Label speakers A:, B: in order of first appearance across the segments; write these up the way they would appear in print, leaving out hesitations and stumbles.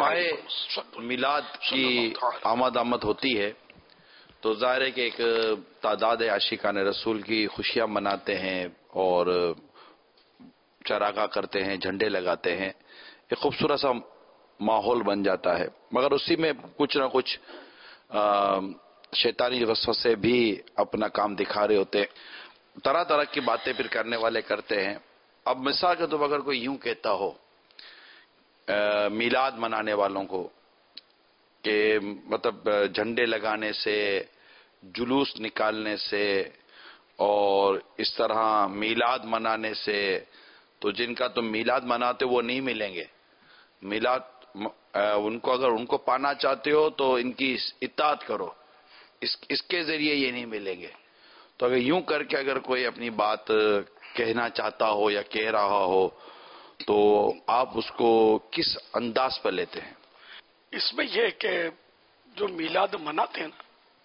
A: ماہ میلاد کی آمد ہوتی ہے تو ظاہر ہے کہ ایک تعداد عاشقان رسول کی خوشیاں مناتے ہیں اور چراغاں کرتے ہیں، جھنڈے لگاتے ہیں، ایک خوبصورت سا ماحول بن جاتا ہے، مگر اسی میں کچھ نہ کچھ شیطانی وسوسے بھی اپنا کام دکھا رہے ہوتے ہیں، طرح طرح کی باتیں پھر کرنے والے کرتے ہیں۔ اب مثال کے طور پر اگر کوئی یوں کہتا ہو میلاد منانے والوں کو کہ مطلب جھنڈے لگانے سے، جلوس نکالنے سے اور اس طرح میلاد منانے سے تو جن کا تم میلاد مناتے وہ نہیں ملیں گے، میلاد ان کو اگر ان کو پانا چاہتے ہو تو ان کی اطاعت کرو، اس کے ذریعے یہ نہیں ملیں گے۔ تو اگر یوں کر کے اگر کوئی اپنی بات کہنا چاہتا ہو یا کہہ رہا ہو تو آپ اس کو کس انداز پر لیتے ہیں؟
B: اس میں یہ کہ جو میلاد مناتے ہیں نا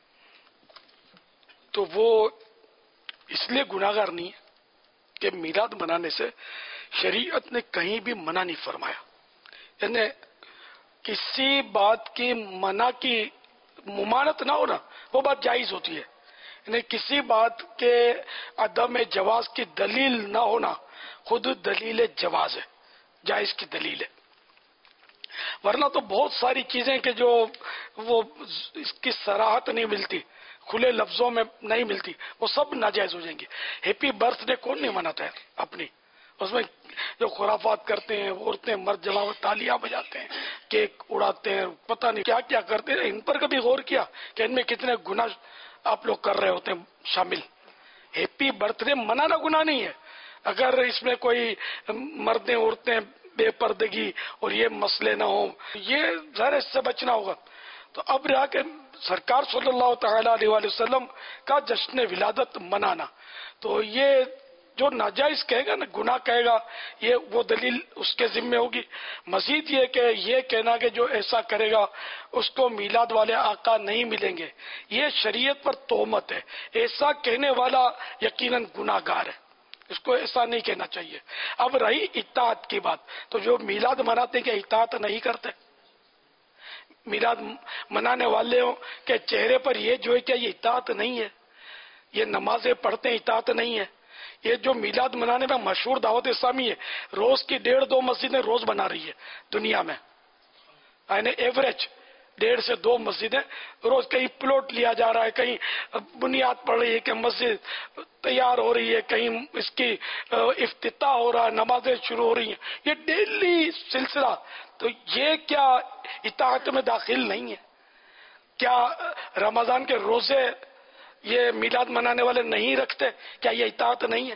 B: تو وہ اس لیے گناہگار نہیں ہے کہ میلاد منانے سے شریعت نے کہیں بھی منع نہیں فرمایا، یعنی کسی بات کی منع کی ممانعت نہ ہونا وہ بات جائز ہوتی ہے، یعنی کسی بات کے عدم جواز کی دلیل نہ ہونا خود دلیل جواز ہے، جائز کی دلیل ہے۔ ورنہ تو بہت ساری چیزیں کہ جو وہ اس کی صراحت نہیں ملتی، کھلے لفظوں میں نہیں ملتی، وہ سب ناجائز ہو جائیں گی۔ ہیپی برتھ ڈے کون نہیں مناتا ہے اپنی؟ اس میں جو خرافات کرتے ہیں، عورتیں مرد جمع تالیاں بجاتے ہیں، کیک اڑاتے ہیں، پتہ نہیں کیا کیا کرتے ہیں، ان پر کبھی غور کیا کہ ان میں کتنے گناہ آپ لوگ کر رہے ہوتے ہیں شامل؟ ہیپی برتھ ڈے منانا گناہ نہیں ہے، اگر اس میں کوئی مردیں عورتیں بے پردگی اور یہ مسئلے نہ ہوں، یہ ظاہر اس سے بچنا ہوگا۔ تو اب رہا کہ سرکار صلی اللہ تعالی علیہ وسلم کا جشن ولادت منانا، تو یہ جو ناجائز کہے گا نا، گناہ کہے گا، یہ وہ دلیل اس کے ذمہ ہوگی۔ مزید یہ کہ یہ کہنا کہ جو ایسا کرے گا اس کو میلاد والے آقا نہیں ملیں گے، یہ شریعت پر تہمت ہے، ایسا کہنے والا یقیناً گناہ گار ہے، اس کو ایسا نہیں کہنا چاہیے۔ اب رہی اطاعت کی بات، تو جو میلاد مناتے کہ اطاعت نہیں کرتے؟ میلاد منانے والوں کے چہرے پر یہ جو ہے کہ یہ اطاعت نہیں ہے، یہ نمازیں پڑھتے ہیں اطاعت نہیں ہے۔ یہ جو میلاد منانے میں مشہور دعوت اسلامی ہے، روز کی 1.5-2 مسجدیں روز بنا رہی ہے دنیا میں، یعنی ایوریج 1.5 سے 2 مسجدیں روز، کہیں پلاٹ لیا جا رہا ہے، کہیں بنیاد پڑ رہی ہے کہ مسجد تیار ہو رہی ہے، کہیں اس کی افتتاح ہو رہا ہے، نمازیں شروع ہو رہی ہیں، یہ ڈیلی سلسلہ۔ تو یہ کیا اطاعت میں داخل نہیں ہے؟ کیا رمضان کے روزے یہ میلاد منانے والے نہیں رکھتے؟ کیا یہ اطاعت نہیں ہے؟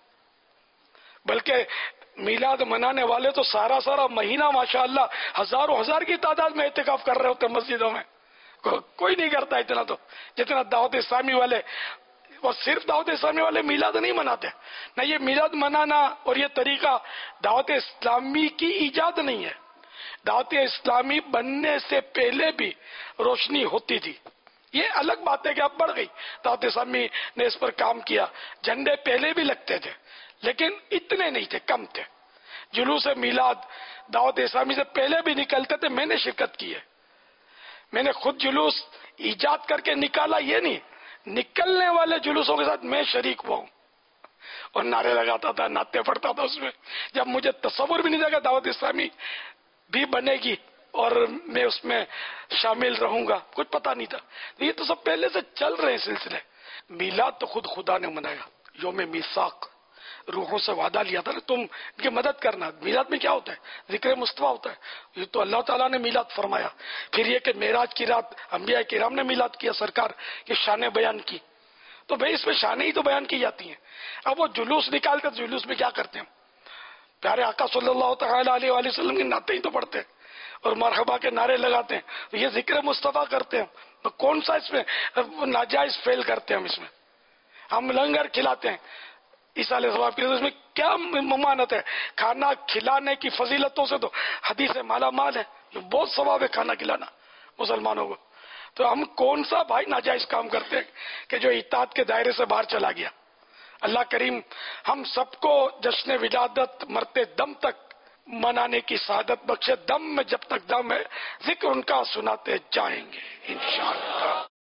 B: بلکہ میلاد منانے والے تو سارا مہینہ ماشاءاللہ ہزاروں ہزار کی تعداد میں اعتکاف کر رہے ہوتے ہیں مسجدوں میں، کوئی نہیں کرتا اتنا تو جتنا دعوت اسلامی والے۔ اور صرف دعوت اسلامی والے میلاد نہیں مناتے نہ، یہ میلاد منانا اور یہ طریقہ دعوت اسلامی کی ایجاد نہیں ہے، دعوت اسلامی بننے سے پہلے بھی روشنی ہوتی تھی، یہ الگ بات ہے کہ اب بڑھ گئی، دعوت اسلامی نے اس پر کام کیا، جھنڈے پہلے بھی لگتے تھے لیکن اتنے نہیں تھے، کم تھے۔ جلوس میلاد دعوت اسلامی سے پہلے بھی نکلتے تھے، میں نے شرکت کی ہے، میں نے خود جلوس ایجاد کر کے نکالا یہ نہیں، نکلنے والے جلوسوں کے ساتھ میں شریک ہوا ہوں اور نعرے لگاتا تھا، نعتیں پڑھتا تھا اس میں، جب مجھے تصور بھی نہیں تھا کہ دعوت اسلامی بھی بنے گی اور میں اس میں شامل رہوں گا، کچھ پتہ نہیں تھا۔ یہ تو سب پہلے سے چل رہے سلسلے۔ میلاد تو خود خدا نے منایا، یوم میثاق، روحوں سے وعدہ لیا تھا نا تم ان کی مدد کرنا۔ میلاد میں کیا ہوتا ہے؟ ذکر مصطفیٰ ہوتا ہے، یہ تو اللہ تعالیٰ نے میلاد فرمایا۔ پھر یہ کہ معراج کی رات انبیاء کرام نے میلاد کیا، سرکار کی شانیں بیان کی، تو بھائی اس میں شانیں ہی تو بیان کی جاتی ہیں۔ اب وہ جلوس نکالتے، جلوس میں کیا کرتے ہیں؟ پیارے آقا صلی اللہ تعالی علیہ وآلہ وسلم کی نعتیں ہی تو پڑھتے ہیں اور مرحبا کے نعرے لگاتے ہیں، تو یہ ذکر مصطفیٰ کرتے ہیں، تو کون سا اس میں ناجائز فیل کرتے ہیں؟ ہم لنگر کھلاتے ہیں ایصال ثواب کے، اس میں کیا ممانعت ہے؟ کھانا کھلانے کی فضیلتوں سے تو حدیث مالا مال ہے، بہت ثواب ہے کھانا کھلانا مسلمانوں کو، تو ہم کون سا بھائی ناجائز کام کرتے ہیں کہ جو اطاعت کے دائرے سے باہر چلا گیا؟ اللہ کریم ہم سب کو جشن ولادت مرتے دم تک منانے کی سعادت بخشے. دم میں جب تک دم ہے ذکر ان کا سناتے جائیں گے انشاءاللہ.